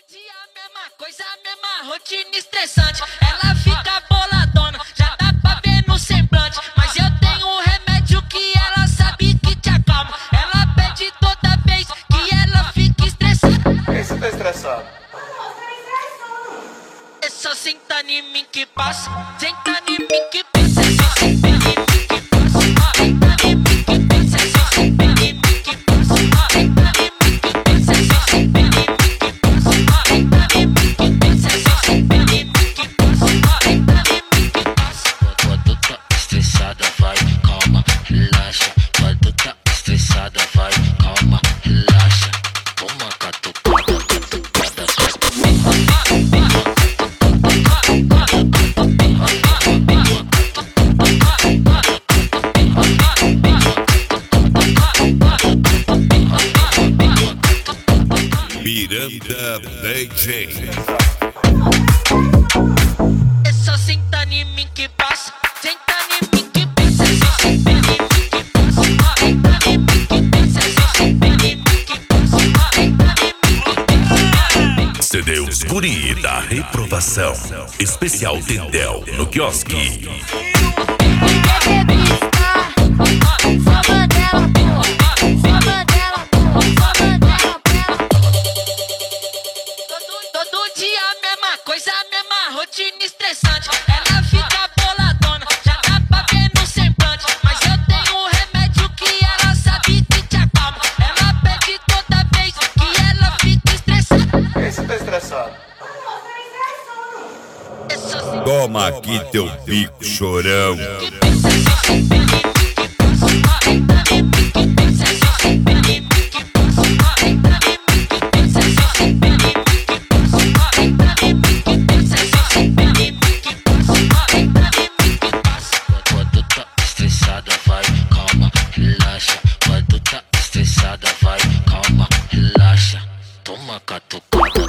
dia a mesma coisa, a mesma rotina estressante. Ela fica boladona, já dá pra ver no semblante. Mas eu tenho um remédio que ela sabe que te acalma. Ela pede toda vez que ela fica estressada. Por que você tá estressado? É só sentar em mim que passa, senta em mim que passa. É só sentar em mim que passa, senta em mim que passa. É só sentar em mim que passa, senta em mim que passa. É só sentar em mim que passa, senta em mim que passa. É só sentar em mim que passa, senta em mim que passa. Quando tá estressada, vai, calma, relaxa. Quando tá estressada, vai, calma, relaxa. Toma catucada, catucada, Miranda DJ. É só sentar em mim que passa, senta em mim que passa. É só sentar em mim que passa, senta em mim que passa. É só sentar em mim que passa, senta em mim que passa. CD Os Guri da Reprovação. Especial Tendel no quiosque. Todo dia a mesma coisa, a mesma rotina estressante. Ela fica boladona, já dá pra ver no semblante. Mas eu tenho um remédio que ela sabe que te acalma. Ela pede toda vez que ela fica estressada. Por que você tá estressado? É só sentar Toma aqui teu bico, chorão. que passa. É só sentar em mim que passa, senta em mim que passa. É só sentar em mim que passa, senta em mim que passa. É só sentar em mim que passa, senta em mim que passa. É só sentar em mim que passa, senta em mim que passa. Quando tá estressada, vai, calma, relaxa. Quando tá estressada, vai, calma, relaxa. Toma catucada.